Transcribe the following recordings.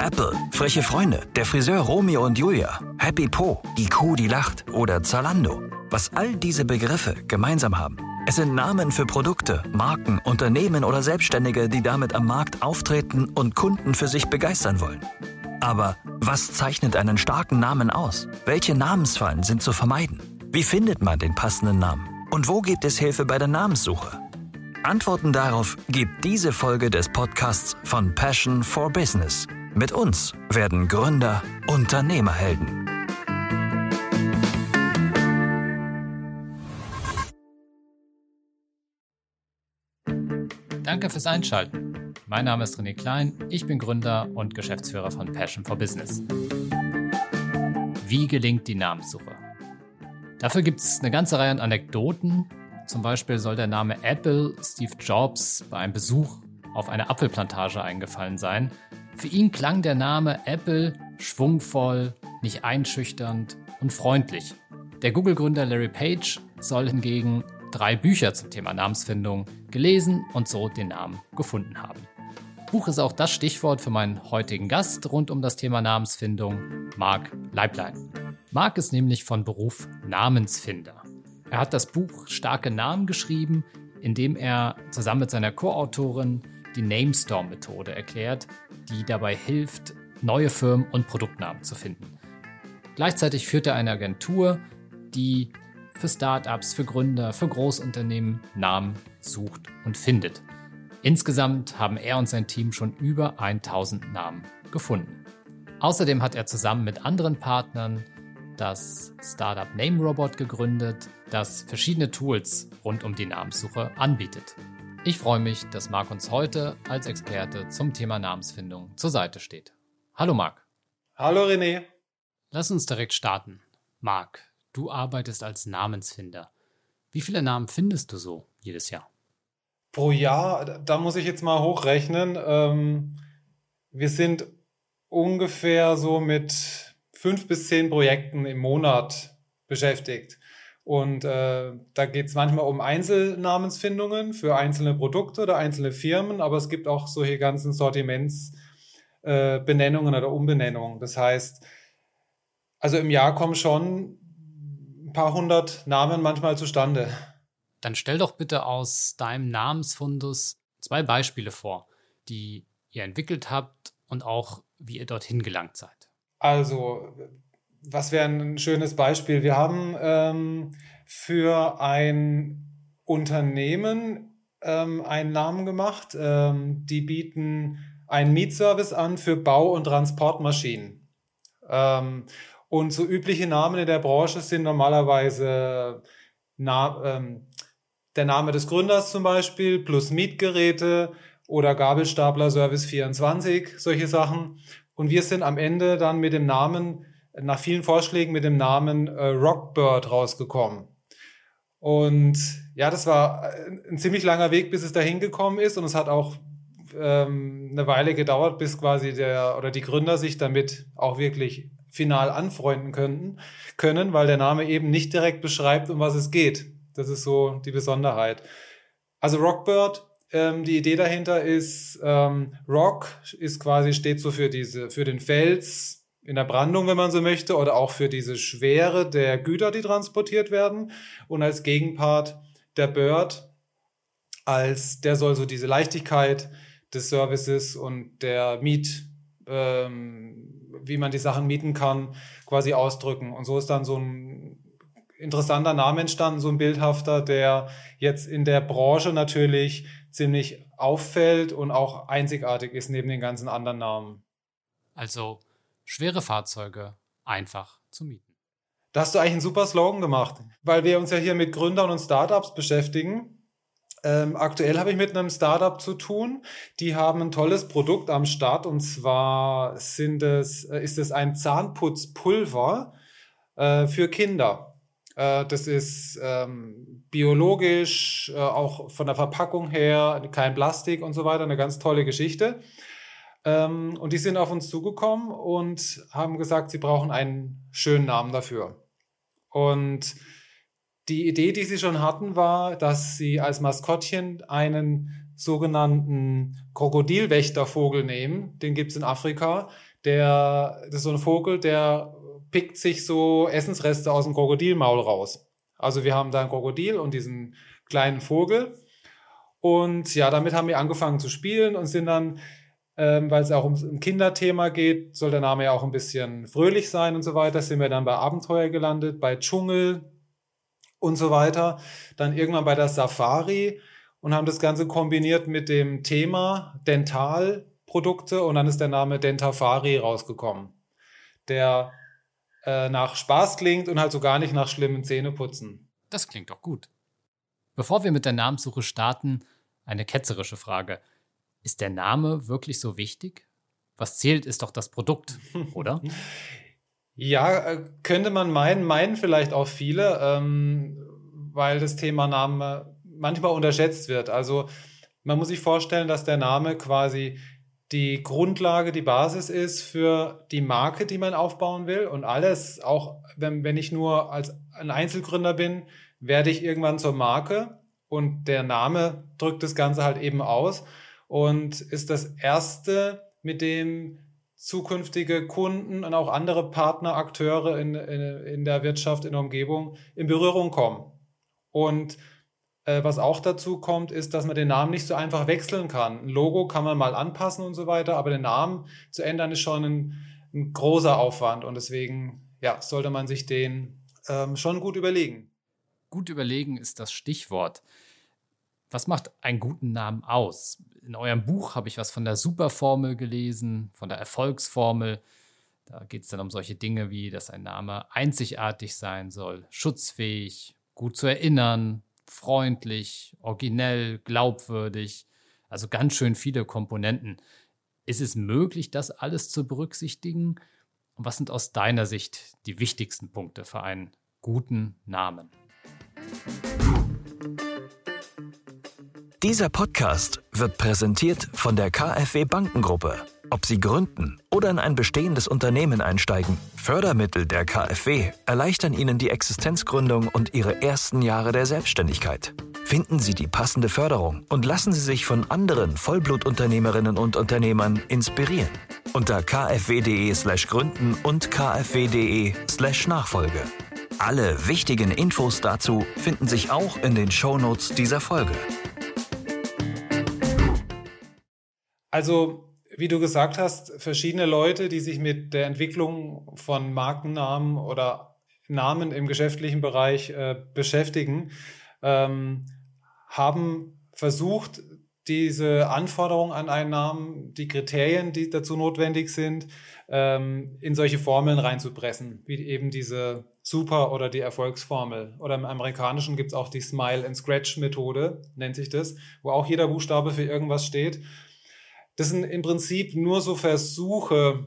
Apple, freche Freunde, der Friseur Romeo und Julia, Happy Po, die Kuh, die lacht oder Zalando. Was all diese Begriffe gemeinsam haben: es sind Namen für Produkte, Marken, Unternehmen oder Selbstständige, die damit am Markt auftreten und Kunden für sich begeistern wollen. Aber was zeichnet einen starken Namen aus? Welche Namensfallen sind zu vermeiden? Wie findet man den passenden Namen? Und wo gibt es Hilfe bei der Namenssuche? Antworten darauf gibt diese Folge des Podcasts von Passion for Business. Mit uns werden Gründer Unternehmerhelden. Danke fürs Einschalten. Mein Name ist René Klein, ich bin Gründer und Geschäftsführer von Passion for Business. Wie gelingt die Namenssuche? Dafür gibt es eine ganze Reihe an Anekdoten. Zum Beispiel soll der Name Apple Steve Jobs bei einem Besuch auf einer Apfelplantage eingefallen sein. Für ihn klang der Name Apple schwungvoll, nicht einschüchternd und freundlich. Der Google-Gründer Larry Page soll hingegen 3 Bücher zum Thema Namensfindung gelesen und so den Namen gefunden haben. Buch ist auch das Stichwort für meinen heutigen Gast rund um das Thema Namensfindung, Marc Leiblein. Marc ist nämlich von Beruf Namensfinder. Er hat das Buch Starke Namen geschrieben, in dem er zusammen mit seiner Co-Autorin die Namestorm-Methode erklärt, die dabei hilft, neue Firmen und Produktnamen zu finden. Gleichzeitig führt er eine Agentur, die für Startups, für Gründer, für Großunternehmen Namen sucht und findet. Insgesamt haben er und sein Team schon über 1000 Namen gefunden. Außerdem hat er zusammen mit anderen Partnern das Startup NameRobot gegründet, das verschiedene Tools rund um die Namenssuche anbietet. Ich freue mich, dass Marc uns heute als Experte zum Thema Namensfindung zur Seite steht. Hallo Marc. Hallo René. Lass uns direkt starten. Marc, du arbeitest als Namensfinder. Wie viele Namen findest du so jedes Jahr? Pro Jahr, da muss ich jetzt mal hochrechnen. Wir sind ungefähr so mit 5 bis 10 Projekten im Monat beschäftigt. Und da geht es manchmal um Einzelnamensfindungen für einzelne Produkte oder einzelne Firmen, aber es gibt auch solche ganzen Sortimentsbenennungen oder Umbenennungen. Das heißt, also im Jahr kommen schon ein paar hundert Namen manchmal zustande. Dann stell doch bitte aus deinem Namensfundus 2 Beispiele vor, die ihr entwickelt habt und auch, wie ihr dorthin gelangt seid. Also, was wäre ein schönes Beispiel? Wir haben für ein Unternehmen einen Namen gemacht. Die bieten einen Mietservice an für Bau- und Transportmaschinen. Und so übliche Namen in der Branche sind normalerweise der Name des Gründers zum Beispiel, plus Mietgeräte oder Gabelstapler Service 24, solche Sachen. Und wir sind am Ende dann mit dem Namen, nach vielen Vorschlägen, mit dem Namen Rockbird rausgekommen. Und ja, das war ein ziemlich langer Weg, bis es dahin gekommen ist. Und es hat auch eine Weile gedauert, bis quasi die Gründer sich damit auch wirklich final anfreunden können, weil der Name eben nicht direkt beschreibt, um was es geht. Das ist so die Besonderheit. Also Rockbird, die Idee dahinter ist, Rock steht so für den Fels in der Brandung, wenn man so möchte, oder auch für diese Schwere der Güter, die transportiert werden. Und als Gegenpart der Bird, der soll so diese Leichtigkeit des Services und der wie man die Sachen mieten kann, quasi ausdrücken. Und so ist dann so ein interessanter Name entstanden, so ein bildhafter, der jetzt in der Branche natürlich ziemlich auffällt und auch einzigartig ist neben den ganzen anderen Namen. Also schwere Fahrzeuge einfach zu mieten. Da hast du eigentlich einen super Slogan gemacht, weil wir uns ja hier mit Gründern und Startups beschäftigen. Aktuell habe ich mit einem Startup zu tun. Die haben ein tolles Produkt am Start, und zwar ist es ein Zahnputzpulver für Kinder. Das ist biologisch, auch von der Verpackung her, kein Plastik und so weiter, eine ganz tolle Geschichte. Und die sind auf uns zugekommen und haben gesagt, sie brauchen einen schönen Namen dafür. Und die Idee, die sie schon hatten, war, dass sie als Maskottchen einen sogenannten Krokodilwächtervogel nehmen. Den gibt es in Afrika. Das ist so ein Vogel, der pickt sich so Essensreste aus dem Krokodilmaul raus. Also wir haben da ein Krokodil und diesen kleinen Vogel. Und ja, damit haben wir angefangen zu spielen und sind dann, weil es auch um ein Kinderthema geht, soll der Name ja auch ein bisschen fröhlich sein und so weiter, sind wir dann bei Abenteuer gelandet, bei Dschungel und so weiter. Dann irgendwann bei der Safari und haben das Ganze kombiniert mit dem Thema Dentalprodukte und dann ist der Name Dentafari rausgekommen, der nach Spaß klingt und halt so gar nicht nach schlimmen Zähneputzen. Das klingt doch gut. Bevor wir mit der Namenssuche starten, eine ketzerische Frage. Ist der Name wirklich so wichtig? Was zählt, ist doch das Produkt, oder? Ja, könnte man meinen vielleicht auch viele, weil das Thema Name manchmal unterschätzt wird. Also man muss sich vorstellen, dass der Name quasi die Grundlage, die Basis ist für die Marke, die man aufbauen will. Und alles, auch wenn ich nur als ein Einzelgründer bin, werde ich irgendwann zur Marke. Und der Name drückt das Ganze halt eben aus und ist das Erste, mit dem zukünftige Kunden und auch andere Partner, Akteure in der Wirtschaft, in der Umgebung in Berührung kommen. Und was auch dazu kommt, ist, dass man den Namen nicht so einfach wechseln kann. Ein Logo kann man mal anpassen und so weiter, aber den Namen zu ändern ist schon ein großer Aufwand und deswegen ja, sollte man sich den schon gut überlegen. Gut überlegen ist das Stichwort. Was macht einen guten Namen aus? In eurem Buch habe ich was von der Superformel gelesen, von der Erfolgsformel. Da geht es dann um solche Dinge wie, dass ein Name einzigartig sein soll, schutzfähig, gut zu erinnern, freundlich, originell, glaubwürdig. Also ganz schön viele Komponenten. Ist es möglich, das alles zu berücksichtigen? Und was sind aus deiner Sicht die wichtigsten Punkte für einen guten Namen? Dieser Podcast wird präsentiert von der KfW Bankengruppe. Ob Sie gründen oder in ein bestehendes Unternehmen einsteigen, Fördermittel der KfW erleichtern Ihnen die Existenzgründung und Ihre ersten Jahre der Selbstständigkeit. Finden Sie die passende Förderung und lassen Sie sich von anderen Vollblutunternehmerinnen und Unternehmern inspirieren. Unter kfw.de/gründen und kfw.de/Nachfolge. Alle wichtigen Infos dazu finden sich auch in den Shownotes dieser Folge. Also, wie du gesagt hast, verschiedene Leute, die sich mit der Entwicklung von Markennamen oder Namen im geschäftlichen Bereich beschäftigen, haben versucht, diese Anforderungen an einen Namen, die Kriterien, die dazu notwendig sind, in solche Formeln reinzupressen, wie eben diese Super- oder die Erfolgsformel. Oder im Amerikanischen gibt es auch die Smile-and-Scratch-Methode, nennt sich das, wo auch jeder Buchstabe für irgendwas steht. Das sind im Prinzip nur so Versuche,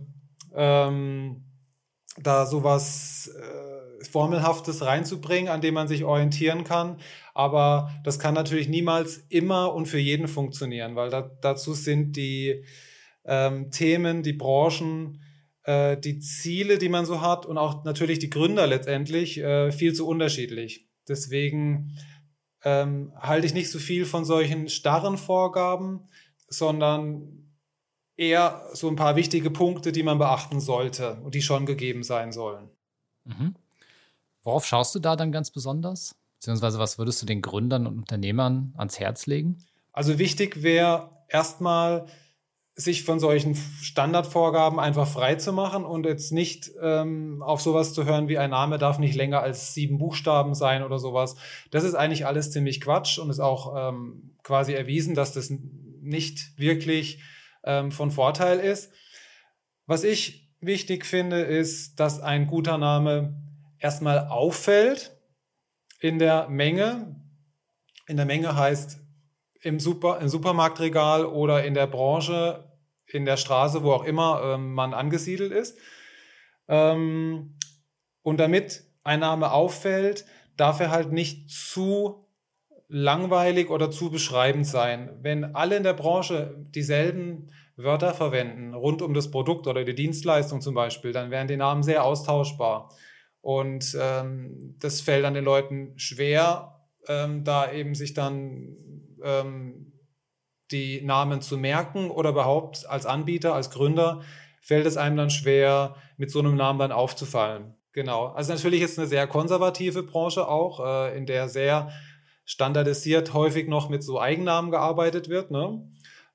da sowas Formelhaftes reinzubringen, an dem man sich orientieren kann. Aber das kann natürlich niemals immer und für jeden funktionieren, weil dazu sind die Themen, die Branchen, die Ziele, die man so hat und auch natürlich die Gründer letztendlich viel zu unterschiedlich. Deswegen halte ich nicht so viel von solchen starren Vorgaben, sondern eher so ein paar wichtige Punkte, die man beachten sollte und die schon gegeben sein sollen. Mhm. Worauf schaust du da dann ganz besonders? Beziehungsweise was würdest du den Gründern und Unternehmern ans Herz legen? Also wichtig wäre erstmal, sich von solchen Standardvorgaben einfach frei zu machen und jetzt nicht auf sowas zu hören wie ein Name darf nicht länger als 7 Buchstaben sein oder sowas. Das ist eigentlich alles ziemlich Quatsch und ist auch quasi erwiesen, dass das nicht wirklich von Vorteil ist. Was ich wichtig finde, ist, dass ein guter Name erstmal auffällt in der Menge. In der Menge heißt im Supermarktregal oder in der Branche, in der Straße, wo auch immer man angesiedelt ist. Und damit ein Name auffällt, darf er halt nicht zu langweilig oder zu beschreibend sein. Wenn alle in der Branche dieselben Wörter verwenden, rund um das Produkt oder die Dienstleistung zum Beispiel, dann wären die Namen sehr austauschbar. Und das fällt dann den Leuten schwer, da eben sich dann die Namen zu merken oder überhaupt als Anbieter, als Gründer fällt es einem dann schwer, mit so einem Namen dann aufzufallen. Genau. Also natürlich ist es eine sehr konservative Branche auch, in der sehr standardisiert häufig noch mit so Eigennamen gearbeitet wird, ne?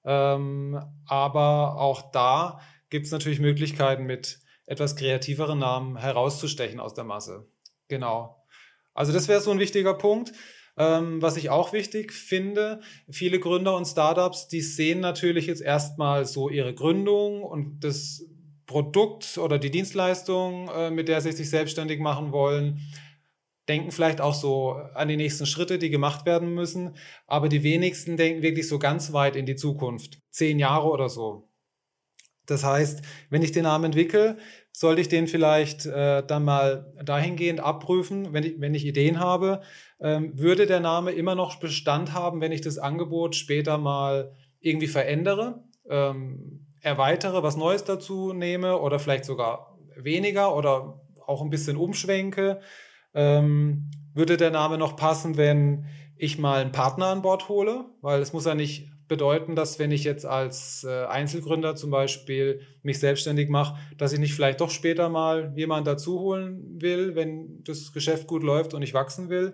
Aber auch da gibt es natürlich Möglichkeiten, mit etwas kreativeren Namen herauszustechen aus der Masse. Genau. Also das wäre so ein wichtiger Punkt. Was ich auch wichtig finde, viele Gründer und Startups, die sehen natürlich jetzt erstmal so ihre Gründung und das Produkt oder die Dienstleistung, mit der sie sich selbstständig machen wollen, denken vielleicht auch so an die nächsten Schritte, die gemacht werden müssen, aber die wenigsten denken wirklich so ganz weit in die Zukunft, 10 Jahre oder so. Das heißt, wenn ich den Namen entwickle, sollte ich den vielleicht dann mal dahingehend abprüfen, wenn ich Ideen habe, würde der Name immer noch Bestand haben, wenn ich das Angebot später mal irgendwie verändere, erweitere, was Neues dazu nehme oder vielleicht sogar weniger oder auch ein bisschen umschwenke. Würde der Name noch passen, wenn ich mal einen Partner an Bord hole? Weil es muss ja nicht bedeuten, dass wenn ich jetzt als Einzelgründer zum Beispiel mich selbstständig mache, dass ich nicht vielleicht doch später mal jemanden dazu holen will, wenn das Geschäft gut läuft und ich wachsen will.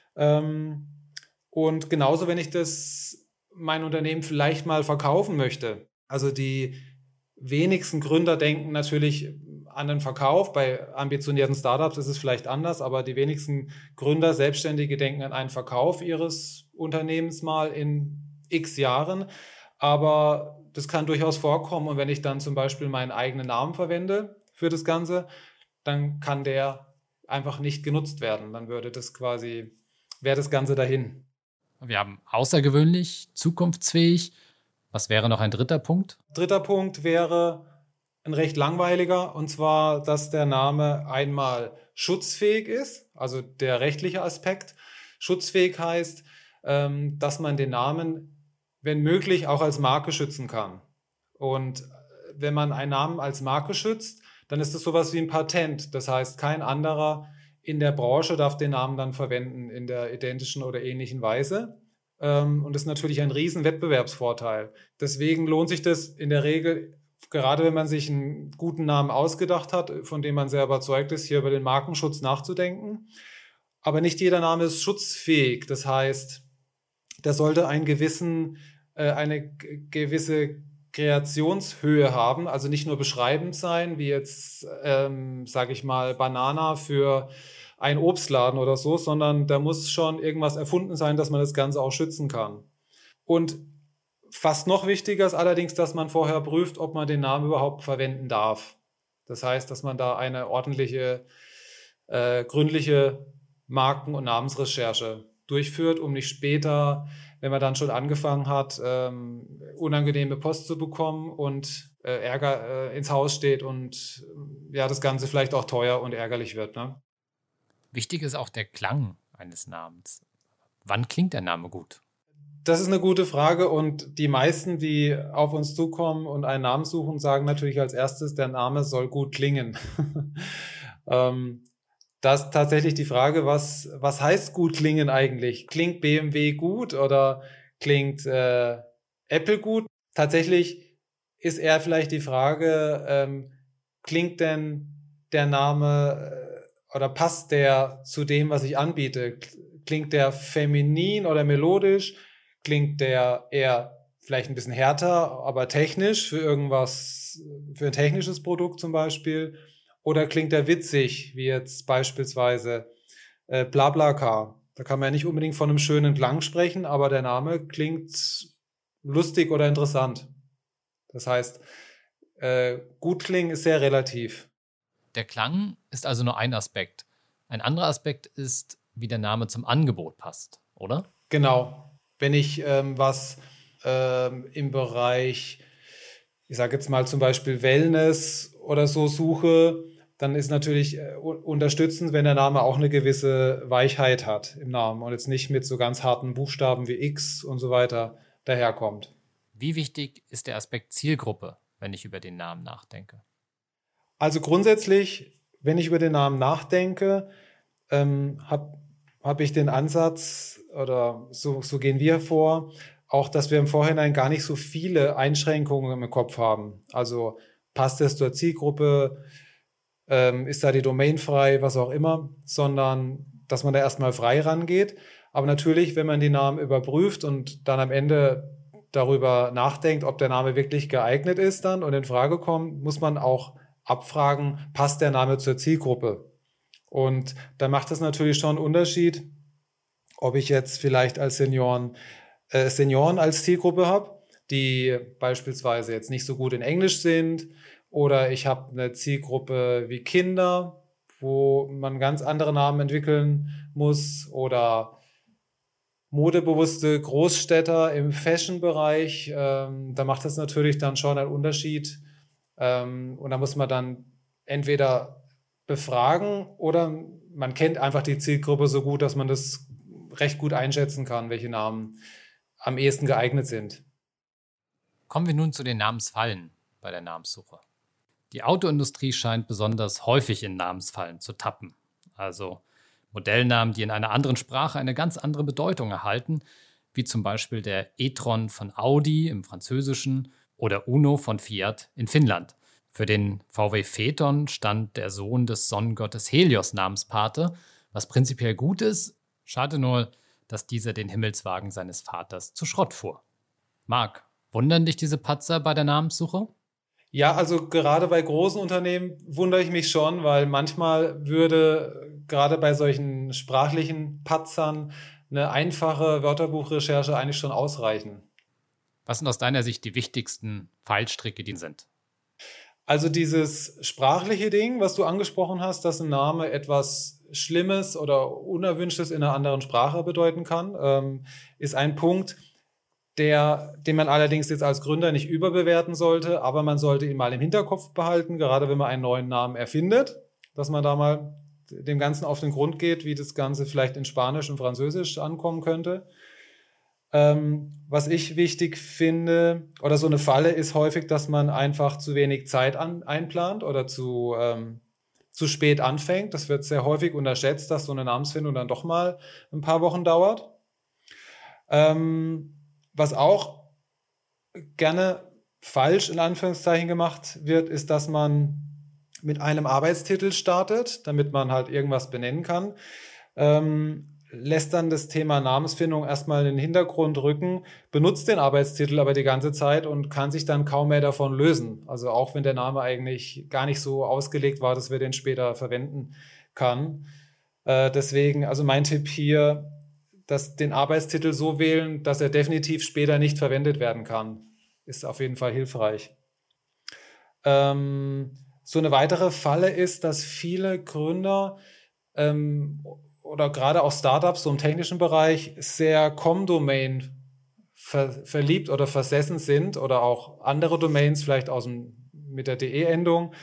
Und genauso, wenn ich mein Unternehmen vielleicht mal verkaufen möchte. Also die wenigsten Gründer denken natürlich an den Verkauf. Bei ambitionierten Startups ist es vielleicht anders, aber die wenigsten Gründer, Selbstständige denken an einen Verkauf ihres Unternehmens mal in x Jahren. Aber das kann durchaus vorkommen. Und wenn ich dann zum Beispiel meinen eigenen Namen verwende für das Ganze, dann kann der einfach nicht genutzt werden. Dann wäre das Ganze dahin. Wir haben außergewöhnlich, zukunftsfähig. Was wäre noch ein dritter Punkt? Dritter Punkt wäre ein recht langweiliger, und zwar, dass der Name einmal schutzfähig ist, also der rechtliche Aspekt. Schutzfähig heißt, dass man den Namen, wenn möglich, auch als Marke schützen kann. Und wenn man einen Namen als Marke schützt, dann ist es sowas wie ein Patent. Das heißt, kein anderer in der Branche darf den Namen dann verwenden in der identischen oder ähnlichen Weise. Und das ist natürlich ein riesen Wettbewerbsvorteil. Deswegen lohnt sich das in der Regel, gerade wenn man sich einen guten Namen ausgedacht hat, von dem man sehr überzeugt ist, hier über den Markenschutz nachzudenken. Aber nicht jeder Name ist schutzfähig. Das heißt, der sollte eine gewisse Kreationshöhe haben, also nicht nur beschreibend sein, wie jetzt, sage ich mal, Banana für ein Obstladen oder so, sondern da muss schon irgendwas erfunden sein, dass man das Ganze auch schützen kann. Und fast noch wichtiger ist allerdings, dass man vorher prüft, ob man den Namen überhaupt verwenden darf. Das heißt, dass man da eine ordentliche, gründliche Marken- und Namensrecherche durchführt, um nicht später, wenn man dann schon angefangen hat, unangenehme Post zu bekommen und Ärger ins Haus steht und ja, das Ganze vielleicht auch teuer und ärgerlich wird, ne? Wichtig ist auch der Klang eines Namens. Wann klingt der Name gut? Das ist eine gute Frage, und die meisten, die auf uns zukommen und einen Namen suchen, sagen natürlich als erstes, der Name soll gut klingen. Das ist tatsächlich die Frage, was heißt gut klingen eigentlich? Klingt BMW gut oder klingt Apple gut? Tatsächlich ist eher vielleicht die Frage, klingt denn der Name oder passt der zu dem, was ich anbiete? Klingt der feminin oder melodisch? Klingt der eher vielleicht ein bisschen härter, aber technisch für irgendwas, für ein technisches Produkt zum Beispiel? Oder klingt der witzig, wie jetzt beispielsweise BlaBlaCar? Da kann man ja nicht unbedingt von einem schönen Klang sprechen, aber der Name klingt lustig oder interessant. Das heißt, gut klingen ist sehr relativ. Der Klang ist also nur ein Aspekt. Ein anderer Aspekt ist, wie der Name zum Angebot passt, oder? Genau. Wenn ich was im Bereich, ich sage jetzt mal zum Beispiel Wellness oder so suche, dann ist natürlich unterstützend, wenn der Name auch eine gewisse Weichheit hat im Namen und jetzt nicht mit so ganz harten Buchstaben wie X und so weiter daherkommt. Wie wichtig ist der Aspekt Zielgruppe, wenn ich über den Namen nachdenke? Also grundsätzlich, wenn ich über den Namen nachdenke, hab ich den Ansatz, oder so gehen wir vor, auch, dass wir im Vorhinein gar nicht so viele Einschränkungen im Kopf haben. Also passt es zur Zielgruppe, ist da die Domain frei, was auch immer, sondern dass man da erstmal frei rangeht. Aber natürlich, wenn man die Namen überprüft und dann am Ende darüber nachdenkt, ob der Name wirklich geeignet ist dann und in Frage kommt, muss man auch abfragen, passt der Name zur Zielgruppe? Und da macht es natürlich schon einen Unterschied, ob ich jetzt vielleicht als Senioren als Zielgruppe habe, die beispielsweise jetzt nicht so gut in Englisch sind, oder ich habe eine Zielgruppe wie Kinder, wo man ganz andere Namen entwickeln muss, oder modebewusste Großstädter im Fashion-Bereich. Da macht das natürlich dann schon einen Unterschied. Und da muss man dann entweder befragen oder man kennt einfach die Zielgruppe so gut, dass man das recht gut einschätzen kann, welche Namen am ehesten geeignet sind. Kommen wir nun zu den Namensfallen bei der Namenssuche. Die Autoindustrie scheint besonders häufig in Namensfallen zu tappen. Also Modellnamen, die in einer anderen Sprache eine ganz andere Bedeutung erhalten, wie zum Beispiel der e-tron von Audi im Französischen oder Uno von Fiat in Finnland. Für den VW Phaeton stand der Sohn des Sonnengottes Helios Namenspate, was prinzipiell gut ist, schade nur, dass dieser den Himmelswagen seines Vaters zu Schrott fuhr. Marc, wundern dich diese Patzer bei der Namenssuche? Ja, also gerade bei großen Unternehmen wundere ich mich schon, weil manchmal würde gerade bei solchen sprachlichen Patzern eine einfache Wörterbuchrecherche eigentlich schon ausreichen. Was sind aus deiner Sicht die wichtigsten Fallstricke, die sind? Also dieses sprachliche Ding, was du angesprochen hast, dass ein Name etwas Schlimmes oder Unerwünschtes in einer anderen Sprache bedeuten kann, ist ein Punkt, den man allerdings jetzt als Gründer nicht überbewerten sollte, aber man sollte ihn mal im Hinterkopf behalten, gerade wenn man einen neuen Namen erfindet, dass man da mal dem Ganzen auf den Grund geht, wie das Ganze vielleicht in Spanisch und Französisch ankommen könnte. Was ich wichtig finde, oder so eine Falle ist häufig, dass man einfach zu wenig Zeit einplant oder zu spät anfängt. Das wird sehr häufig unterschätzt, dass so eine Namensfindung dann doch mal ein paar Wochen dauert. Was auch gerne falsch in Anführungszeichen gemacht wird, ist, dass man mit einem Arbeitstitel startet, damit man halt irgendwas benennen kann, lässt dann das Thema Namensfindung erstmal in den Hintergrund rücken, benutzt den Arbeitstitel aber die ganze Zeit und kann sich dann kaum mehr davon lösen. Also auch wenn der Name eigentlich gar nicht so ausgelegt war, dass wir den später verwenden kann. Deswegen, also mein Tipp hier, den Arbeitstitel so wählen, dass er definitiv später nicht verwendet werden kann. Ist auf jeden Fall hilfreich. So eine weitere Falle ist, dass viele Gründer oder gerade auch Startups so im technischen Bereich sehr Com-Domain verliebt oder versessen sind oder auch andere Domains, vielleicht mit der DE-Endung,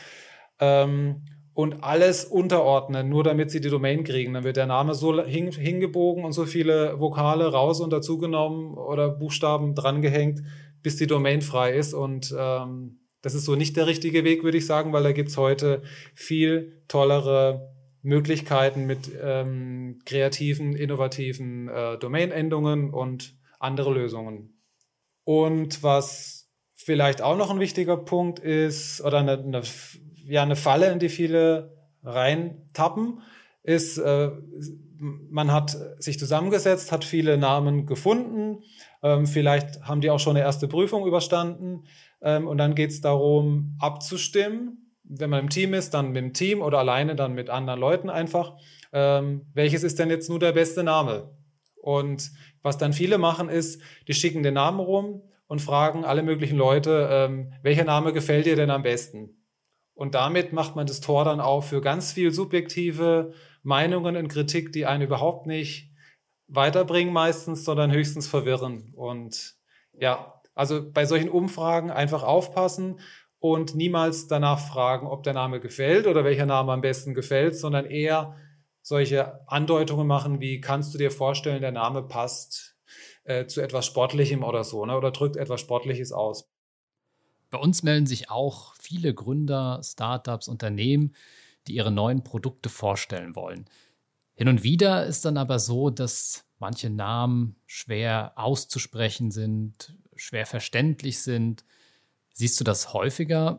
und alles unterordnen, nur damit sie die Domain kriegen. Dann wird der Name so hingebogen und so viele Vokale raus und dazugenommen oder Buchstaben drangehängt, bis die Domain frei ist. Und das ist so nicht der richtige Weg, würde ich sagen, weil da gibt es heute viel tollere Möglichkeiten mit kreativen, innovativen Domain-Endungen und andere Lösungen. Und was vielleicht auch noch ein wichtiger Punkt ist, oder eine Falle, in die viele reintappen, ist, man hat sich zusammengesetzt, hat viele Namen gefunden, vielleicht haben die auch schon eine erste Prüfung überstanden, und dann geht es darum, abzustimmen, wenn man im Team ist, dann mit dem Team oder alleine dann mit anderen Leuten einfach, welches ist denn jetzt nur der beste Name? Und was dann viele machen ist, die schicken den Namen rum und fragen alle möglichen Leute, welcher Name gefällt dir denn am besten? Und damit macht man das Tor dann auf für ganz viel subjektive Meinungen und Kritik, die einen überhaupt nicht weiterbringen meistens, sondern höchstens verwirren. Und ja, also bei solchen Umfragen einfach aufpassen und niemals danach fragen, ob der Name gefällt oder welcher Name am besten gefällt, sondern eher solche Andeutungen machen, wie kannst du dir vorstellen, der Name passt zu etwas Sportlichem oder so, ne? Oder drückt etwas Sportliches aus. Bei uns melden sich auch viele Gründer, Startups, Unternehmen, die ihre neuen Produkte vorstellen wollen. Hin und wieder ist dann aber so, dass manche Namen schwer auszusprechen sind, schwer verständlich sind. Siehst du das häufiger?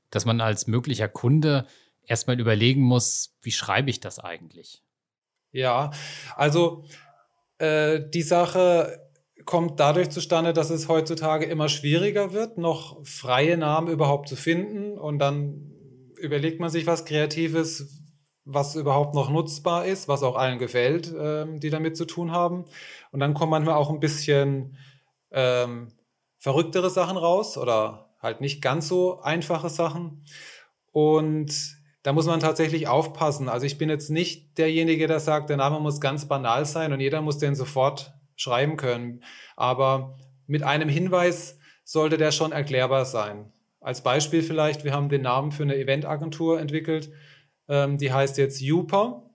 dass man als möglicher Kunde erstmal überlegen muss, wie schreibe ich das eigentlich? Ja, also die Sache kommt dadurch zustande, dass es heutzutage immer schwieriger wird, noch freie Namen überhaupt zu finden. Und dann überlegt man sich was Kreatives, was überhaupt noch nutzbar ist, was auch allen gefällt, die damit zu tun haben. Und dann kommen manchmal auch ein bisschen verrücktere Sachen raus oder halt nicht ganz so einfache Sachen. Und da muss man tatsächlich aufpassen. Also ich bin jetzt nicht derjenige, der sagt, der Name muss ganz banal sein und jeder muss den sofort schreiben können. Aber mit einem Hinweis sollte der schon erklärbar sein. Als Beispiel vielleicht, wir haben den Namen für eine Eventagentur entwickelt, die heißt jetzt Youper.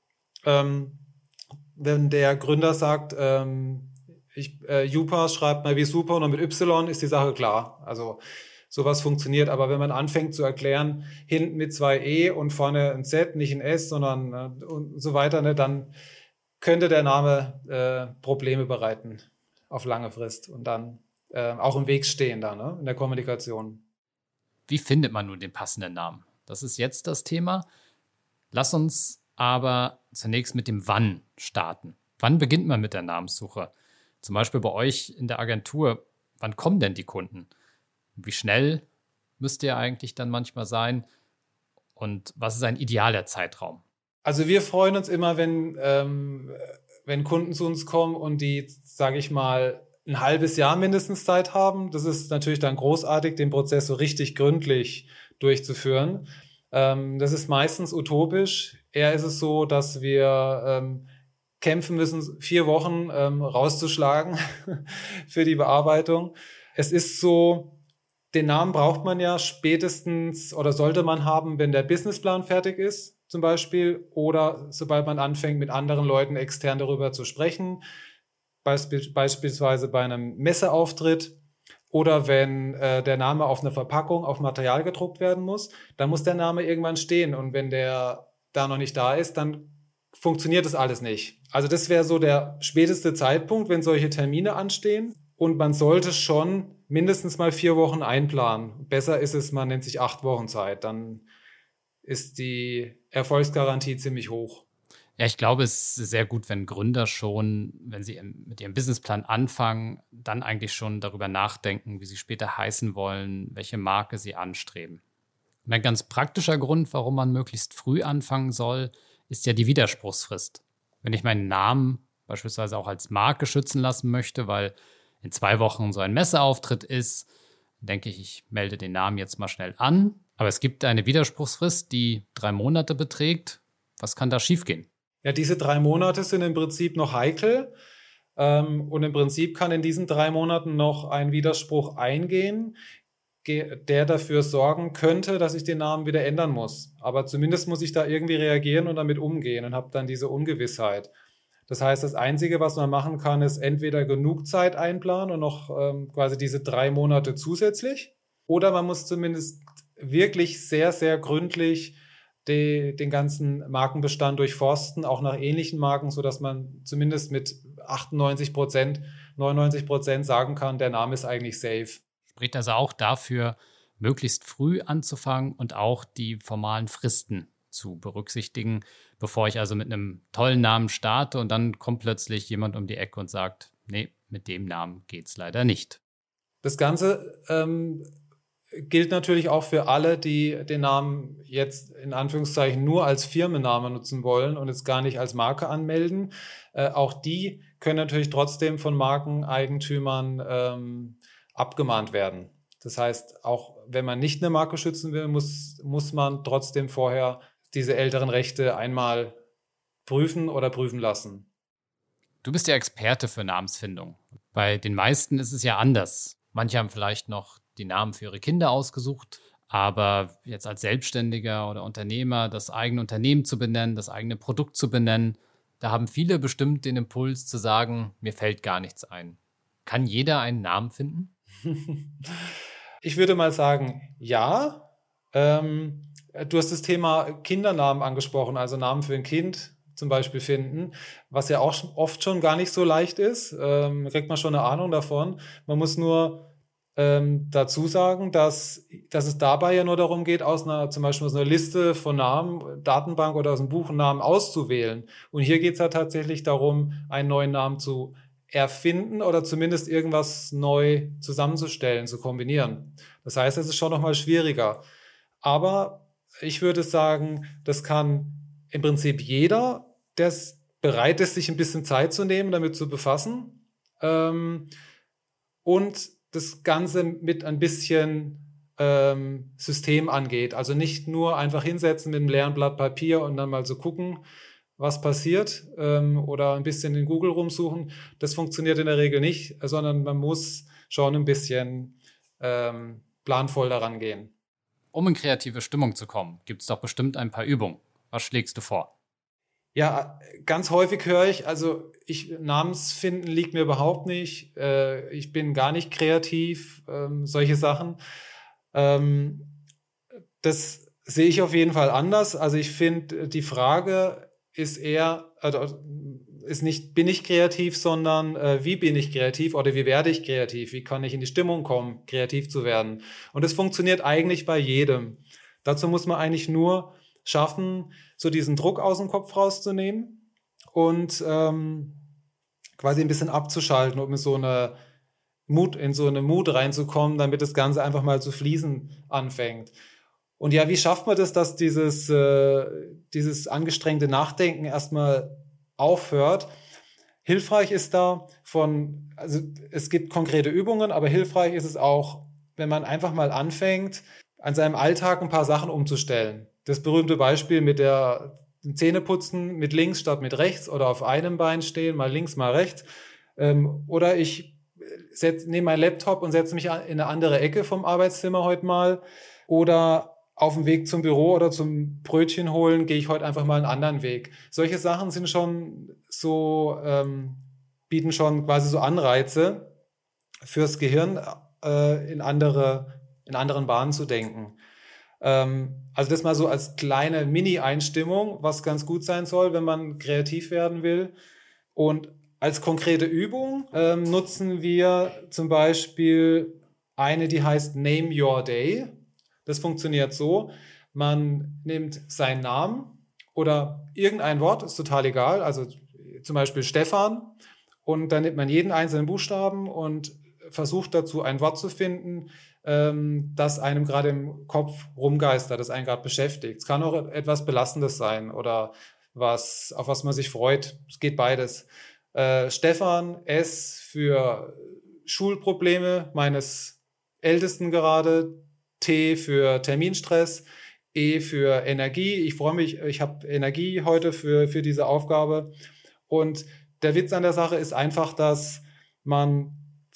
Wenn der Gründer sagt, Youper schreibt mal wie super und mit Y, ist die Sache klar. Also sowas funktioniert, aber wenn man anfängt zu erklären, hinten mit 2 E und vorne ein Z, nicht ein S, sondern und so weiter, ne, dann könnte der Name Probleme bereiten auf lange Frist und dann auch im Weg stehen da, ne, in der Kommunikation. Wie findet man nun den passenden Namen? Das ist jetzt das Thema. Lass uns aber zunächst mit dem Wann starten. Wann beginnt man mit der Namenssuche? Zum Beispiel bei euch in der Agentur, wann kommen denn die Kunden? Wie schnell müsste er eigentlich dann manchmal sein? Und was ist ein idealer Zeitraum? Also wir freuen uns immer, wenn Kunden zu uns kommen und die, sage ich mal, ein halbes Jahr mindestens Zeit haben. Das ist natürlich dann großartig, den Prozess so richtig gründlich durchzuführen. Das ist meistens utopisch. Eher ist es so, dass wir kämpfen müssen, 4 Wochen rauszuschlagen für die Bearbeitung. Es ist so, den Namen braucht man ja spätestens oder sollte man haben, wenn der Businessplan fertig ist, zum Beispiel, oder sobald man anfängt, mit anderen Leuten extern darüber zu sprechen, beispielsweise bei einem Messeauftritt oder wenn der Name auf einer Verpackung, auf Material gedruckt werden muss, dann muss der Name irgendwann stehen und wenn der da noch nicht da ist, dann funktioniert das alles nicht. Also das wäre so der späteste Zeitpunkt, wenn solche Termine anstehen. Und man sollte schon mindestens mal 4 Wochen einplanen. Besser ist es, man nennt sich 8 Wochen Zeit. Dann ist die Erfolgsgarantie ziemlich hoch. Ja, ich glaube, es ist sehr gut, wenn Gründer schon, wenn sie mit ihrem Businessplan anfangen, dann eigentlich schon darüber nachdenken, wie sie später heißen wollen, welche Marke sie anstreben. Und ein ganz praktischer Grund, warum man möglichst früh anfangen soll, ist ja die Widerspruchsfrist. Wenn ich meinen Namen beispielsweise auch als Marke schützen lassen möchte, weil in 2 Wochen so ein Messeauftritt ist, denke ich, ich melde den Namen jetzt mal schnell an. Aber es gibt eine Widerspruchsfrist, die 3 Monate beträgt. Was kann da schiefgehen? Ja, diese 3 Monate sind im Prinzip noch heikel. Und im Prinzip kann in diesen 3 Monaten noch ein Widerspruch eingehen, der dafür sorgen könnte, dass ich den Namen wieder ändern muss. Aber zumindest muss ich da irgendwie reagieren und damit umgehen und habe dann diese Ungewissheit. Das heißt, das Einzige, was man machen kann, ist entweder genug Zeit einplanen und noch quasi diese 3 Monate zusätzlich. Oder man muss zumindest wirklich sehr, sehr gründlich den ganzen Markenbestand durchforsten, auch nach ähnlichen Marken, sodass man zumindest mit 98%, 99% sagen kann, der Name ist eigentlich safe. Spricht also auch dafür, möglichst früh anzufangen und auch die formalen Fristen zu berücksichtigen, bevor ich also mit einem tollen Namen starte und dann kommt plötzlich jemand um die Ecke und sagt, nee, mit dem Namen geht's leider nicht. Das Ganze gilt natürlich auch für alle, die den Namen jetzt in Anführungszeichen nur als Firmennamen nutzen wollen und jetzt gar nicht als Marke anmelden. Auch die können natürlich trotzdem von Markeneigentümern abgemahnt werden. Das heißt, auch wenn man nicht eine Marke schützen will, muss man trotzdem vorher diese älteren Rechte einmal prüfen oder prüfen lassen. Du bist ja Experte für Namensfindung. Bei den meisten ist es ja anders. Manche haben vielleicht noch die Namen für ihre Kinder ausgesucht, aber jetzt als Selbstständiger oder Unternehmer das eigene Unternehmen zu benennen, das eigene Produkt zu benennen, da haben viele bestimmt den Impuls zu sagen, mir fällt gar nichts ein. Kann jeder einen Namen finden? Ich würde mal sagen, ja. Du hast das Thema Kindernamen angesprochen, also Namen für ein Kind zum Beispiel finden, was ja auch oft schon gar nicht so leicht ist. Da kriegt man schon eine Ahnung davon. Man muss nur dazu sagen, dass es dabei ja nur darum geht, zum Beispiel aus einer Liste von Namen, Datenbank oder aus einem Buch einen Namen auszuwählen. Und hier geht es ja tatsächlich darum, einen neuen Namen zu erfinden oder zumindest irgendwas neu zusammenzustellen, zu kombinieren. Das heißt, es ist schon nochmal schwieriger. Aber ich würde sagen, das kann im Prinzip jeder, der bereit ist, sich ein bisschen Zeit zu nehmen, damit zu befassen. Und das Ganze mit ein bisschen System angeht. Also nicht nur einfach hinsetzen mit einem leeren Blatt Papier und dann mal so gucken, was passiert oder ein bisschen in Google rumsuchen. Das funktioniert in der Regel nicht, sondern man muss schon ein bisschen planvoll daran gehen. Um in kreative Stimmung zu kommen, gibt es doch bestimmt ein paar Übungen. Was schlägst du vor? Ja, ganz häufig höre ich, Namensfinden liegt mir überhaupt nicht. Ich bin gar nicht kreativ, solche Sachen. Das sehe ich auf jeden Fall anders. Also ich finde, die Frage ist eher, ist nicht, bin ich kreativ, sondern wie bin ich kreativ oder wie werde ich kreativ? Wie kann ich in die Stimmung kommen, kreativ zu werden? Und das funktioniert eigentlich bei jedem. Dazu muss man eigentlich nur schaffen, so diesen Druck aus dem Kopf rauszunehmen und quasi ein bisschen abzuschalten, um in so eine Mut reinzukommen, damit das Ganze einfach mal zu fließen anfängt. Und ja, wie schafft man das, dass dieses angestrengte Nachdenken erstmal aufhört? Hilfreich ist also es gibt konkrete Übungen, aber hilfreich ist es auch, wenn man einfach mal anfängt, an seinem Alltag ein paar Sachen umzustellen. Das berühmte Beispiel mit dem Zähneputzen mit links statt mit rechts oder auf einem Bein stehen, mal links, mal rechts. Oder ich nehme meinen Laptop und setze mich in eine andere Ecke vom Arbeitszimmer heute mal. Oder auf dem Weg zum Büro oder zum Brötchen holen gehe ich heute einfach mal einen anderen Weg. Solche Sachen sind schon so, bieten schon quasi so Anreize fürs Gehirn, in anderen Bahnen zu denken. Also das mal so als kleine Mini-Einstimmung, was ganz gut sein soll, wenn man kreativ werden will. Und als konkrete Übung nutzen wir zum Beispiel eine, die heißt Name Your Day. Das funktioniert so, man nimmt seinen Namen oder irgendein Wort, ist total egal, also zum Beispiel Stefan, und dann nimmt man jeden einzelnen Buchstaben und versucht dazu ein Wort zu finden, das einem gerade im Kopf rumgeistert, das einen gerade beschäftigt. Es kann auch etwas Belastendes sein oder auf was man sich freut. Es geht beides. Stefan, S für Schulprobleme meines Ältesten gerade, T für Terminstress, E für Energie. Ich freue mich, ich habe Energie heute für diese Aufgabe. Und der Witz an der Sache ist einfach, dass man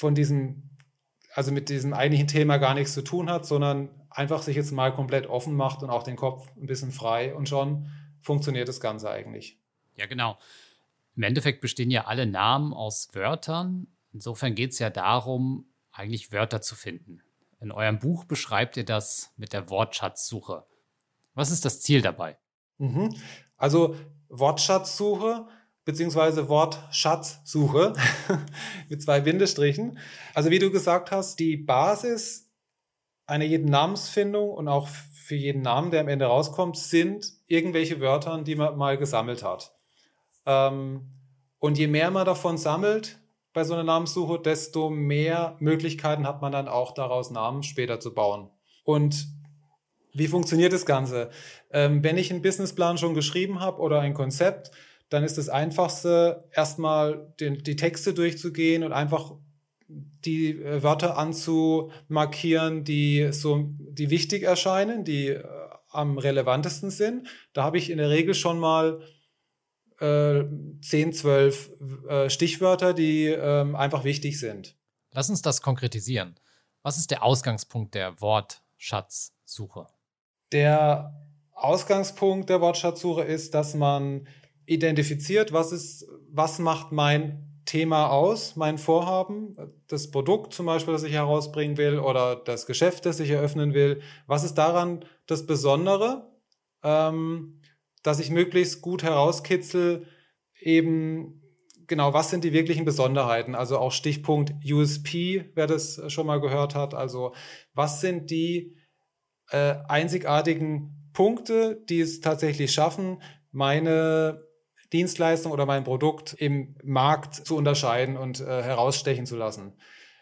mit diesem eigentlichen Thema gar nichts zu tun hat, sondern einfach sich jetzt mal komplett offen macht und auch den Kopf ein bisschen frei und schon funktioniert das Ganze eigentlich. Ja, genau. Im Endeffekt bestehen ja alle Namen aus Wörtern. Insofern geht es ja darum, eigentlich Wörter zu finden. In eurem Buch beschreibt ihr das mit der Wortschatzsuche. Was ist das Ziel dabei? Also Wortschatzsuche beziehungsweise Wortschatzsuche mit 2 Bindestrichen. Also wie du gesagt hast, die Basis einer jeden Namensfindung und auch für jeden Namen, der am Ende rauskommt, sind irgendwelche Wörter, die man mal gesammelt hat. Und je mehr man davon sammelt bei so einer Namenssuche, desto mehr Möglichkeiten hat man dann auch daraus Namen später zu bauen. Und wie funktioniert das Ganze? Wenn ich einen Businessplan schon geschrieben habe oder ein Konzept, dann ist das Einfachste, erstmal die Texte durchzugehen und einfach die Wörter anzumarkieren, die wichtig erscheinen, die am relevantesten sind. Da habe ich in der Regel schon mal 10, 12 Stichwörter, die einfach wichtig sind. Lass uns das konkretisieren. Was ist der Ausgangspunkt der Wortschatzsuche? Der Ausgangspunkt der Wortschatzsuche ist, dass man identifiziert, was macht mein Thema aus, mein Vorhaben, das Produkt zum Beispiel, das ich herausbringen will oder das Geschäft, das ich eröffnen will. Was ist daran das Besondere, dass ich möglichst gut herauskitzel, eben genau, was sind die wirklichen Besonderheiten? Also auch Stichpunkt USP, wer das schon mal gehört hat. Also was sind die einzigartigen Punkte, die es tatsächlich schaffen, meine Dienstleistung oder mein Produkt im Markt zu unterscheiden und herausstechen zu lassen.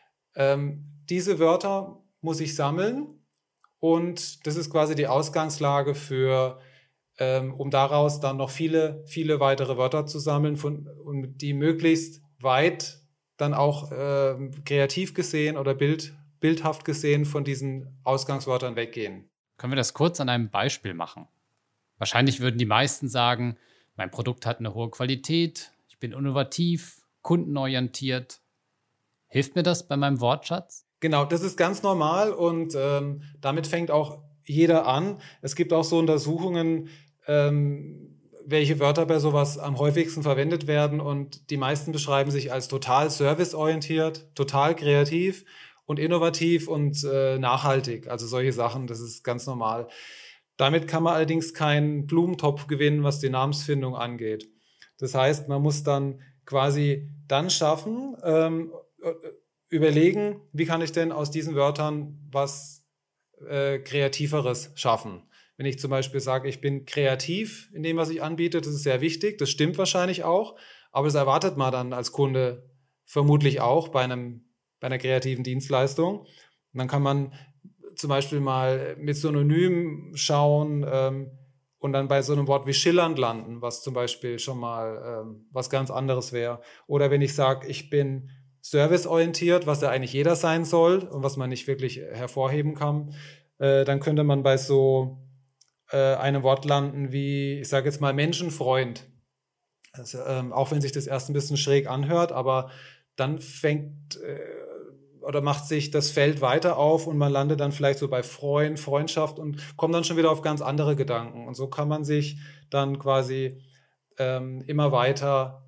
Diese Wörter muss ich sammeln und das ist quasi die Ausgangslage für, um daraus dann noch viele, viele weitere Wörter zu sammeln, und die möglichst weit dann auch kreativ gesehen oder bildhaft gesehen von diesen Ausgangswörtern weggehen. Können wir das kurz an einem Beispiel machen? Wahrscheinlich würden die meisten sagen, mein Produkt hat eine hohe Qualität, ich bin innovativ, kundenorientiert. Hilft mir das bei meinem Wortschatz? Genau, das ist ganz normal und damit fängt auch jeder an. Es gibt auch so Untersuchungen, welche Wörter bei sowas am häufigsten verwendet werden, und die meisten beschreiben sich als total serviceorientiert, total kreativ und innovativ und nachhaltig. Also solche Sachen, das ist ganz normal. Damit kann man allerdings keinen Blumentopf gewinnen, was die Namensfindung angeht. Das heißt, man muss dann quasi dann schaffen, überlegen, wie kann ich denn aus diesen Wörtern was Kreativeres schaffen. Wenn ich zum Beispiel sage, ich bin kreativ in dem, was ich anbiete, das ist sehr wichtig, das stimmt wahrscheinlich auch, aber das erwartet man dann als Kunde vermutlich auch bei einer kreativen Dienstleistung. Und dann kann man zum Beispiel mal mit Synonymen schauen und dann bei so einem Wort wie schillernd landen, was zum Beispiel schon mal was ganz anderes wäre. Oder wenn ich sage, ich bin serviceorientiert, was ja eigentlich jeder sein soll und was man nicht wirklich hervorheben kann, dann könnte man bei so einem Wort landen wie, ich sage jetzt mal, Menschenfreund. Also, auch wenn sich das erst ein bisschen schräg anhört, aber dann fängt oder macht sich das Feld weiter auf und man landet dann vielleicht so bei Freund, Freundschaft und kommt dann schon wieder auf ganz andere Gedanken. Und so kann man sich dann quasi immer weiter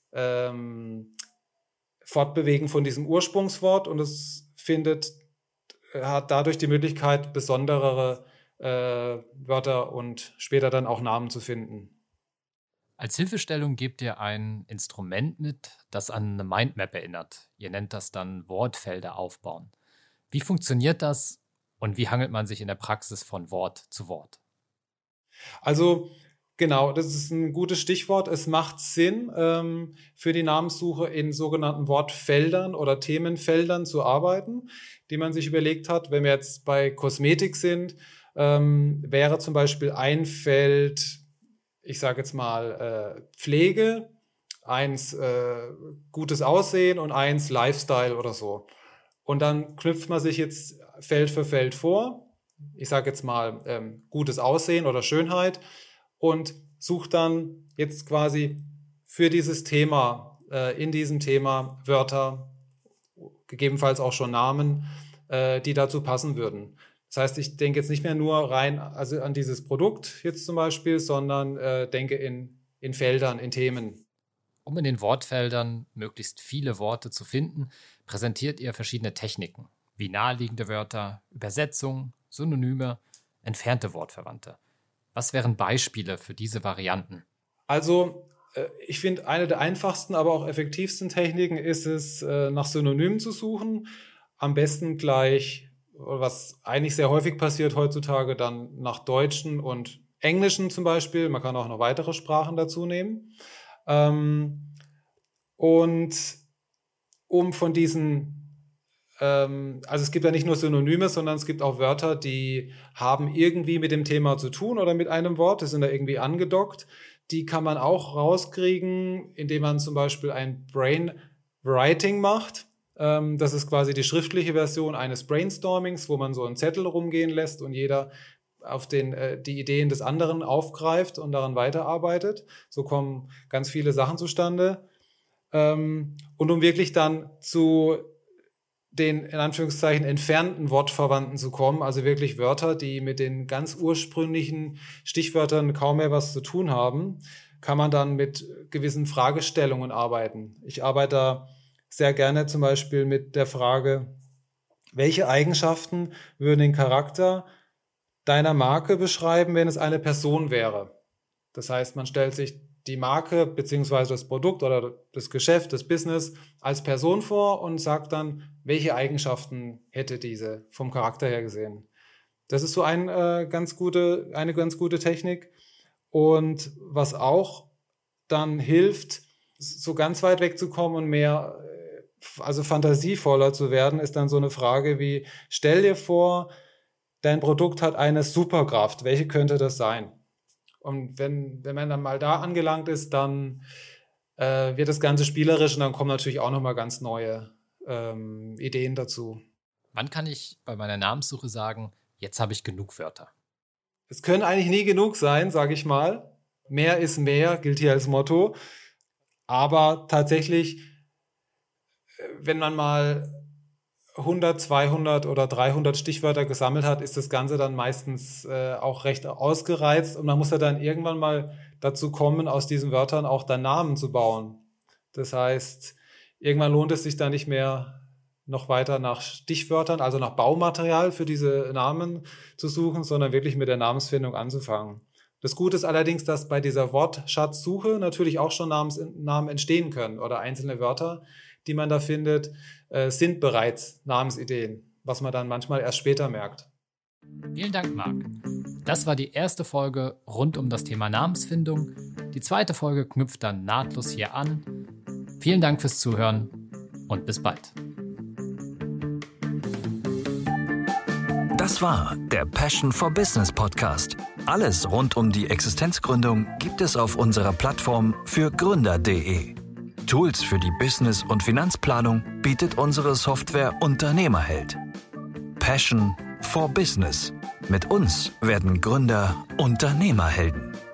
fortbewegen von diesem Ursprungswort, und es hat dadurch die Möglichkeit, besonderere Wörter und später dann auch Namen zu finden. Als Hilfestellung gebt ihr ein Instrument mit, das an eine Mindmap erinnert. Ihr nennt das dann Wortfelder aufbauen. Wie funktioniert das und wie hangelt man sich in der Praxis von Wort zu Wort? Also genau, das ist ein gutes Stichwort. Es macht Sinn, für die Namenssuche in sogenannten Wortfeldern oder Themenfeldern zu arbeiten, die man sich überlegt hat. Wenn wir jetzt bei Kosmetik sind, wäre zum Beispiel ein Feld, ich sage jetzt mal Pflege, eins gutes Aussehen und eins Lifestyle oder so. Und dann knüpft man sich jetzt Feld für Feld vor. Ich sage jetzt mal gutes Aussehen oder Schönheit und sucht dann jetzt quasi für dieses Thema, in diesem Thema Wörter, gegebenenfalls auch schon Namen, die dazu passen würden. Das heißt, ich denke jetzt nicht mehr nur rein also an dieses Produkt jetzt zum Beispiel, sondern denke in Feldern, in Themen. Um in den Wortfeldern möglichst viele Worte zu finden, präsentiert ihr verschiedene Techniken, wie naheliegende Wörter, Übersetzungen, Synonyme, entfernte Wortverwandte. Was wären Beispiele für diese Varianten? Also ich finde, eine der einfachsten, aber auch effektivsten Techniken ist es, nach Synonymen zu suchen. Am besten gleich, was eigentlich sehr häufig passiert heutzutage, dann nach Deutschen und Englischen zum Beispiel. Man kann auch noch weitere Sprachen dazu nehmen. Und um von diesen, also es gibt ja nicht nur Synonyme, sondern es gibt auch Wörter, die haben irgendwie mit dem Thema zu tun oder mit einem Wort, die sind da irgendwie angedockt. Die kann man auch rauskriegen, indem man zum Beispiel ein Brainwriting macht. Das ist quasi die schriftliche Version eines Brainstormings, wo man so einen Zettel rumgehen lässt und jeder auf die Ideen des anderen aufgreift und daran weiterarbeitet. So kommen ganz viele Sachen zustande. Und um wirklich dann zu den in Anführungszeichen entfernten Wortverwandten zu kommen, also wirklich Wörter, die mit den ganz ursprünglichen Stichwörtern kaum mehr was zu tun haben, kann man dann mit gewissen Fragestellungen arbeiten. Ich arbeite da sehr gerne zum Beispiel mit der Frage, welche Eigenschaften würden den Charakter deiner Marke beschreiben, wenn es eine Person wäre? Das heißt, man stellt sich die Marke bzw. das Produkt oder das Geschäft, das Business als Person vor und sagt dann, welche Eigenschaften hätte diese vom Charakter her gesehen. Das ist so eine ganz gute Technik. Und was auch dann hilft, so ganz weit wegzukommen und mehr, also fantasievoller zu werden, ist dann so eine Frage wie, stell dir vor, dein Produkt hat eine Superkraft. Welche könnte das sein? Und wenn man dann mal da angelangt ist, dann wird das Ganze spielerisch und dann kommen natürlich auch nochmal ganz neue Ideen dazu. Wann kann ich bei meiner Namenssuche sagen, jetzt habe ich genug Wörter? Es können eigentlich nie genug sein, sage ich mal. Mehr ist mehr, gilt hier als Motto. Aber tatsächlich, wenn man mal 100, 200 oder 300 Stichwörter gesammelt hat, ist das Ganze dann meistens auch recht ausgereizt. Und man muss ja dann irgendwann mal dazu kommen, aus diesen Wörtern auch dann Namen zu bauen. Das heißt, irgendwann lohnt es sich dann nicht mehr, noch weiter nach Stichwörtern, also nach Baumaterial für diese Namen zu suchen, sondern wirklich mit der Namensfindung anzufangen. Das Gute ist allerdings, dass bei dieser Wortschatzsuche natürlich auch schon Namen entstehen können oder einzelne Wörter, die man da findet, sind bereits Namensideen, was man dann manchmal erst später merkt. Vielen Dank, Marc. Das war die erste Folge rund um das Thema Namensfindung. Die zweite Folge knüpft dann nahtlos hier an. Vielen Dank fürs Zuhören und bis bald. Das war der Passion for Business Podcast. Alles rund um die Existenzgründung gibt es auf unserer Plattform für Gründer.de. Tools für die Business- und Finanzplanung bietet unsere Software Unternehmerheld. Passion for Business. Mit uns werden Gründer Unternehmerhelden.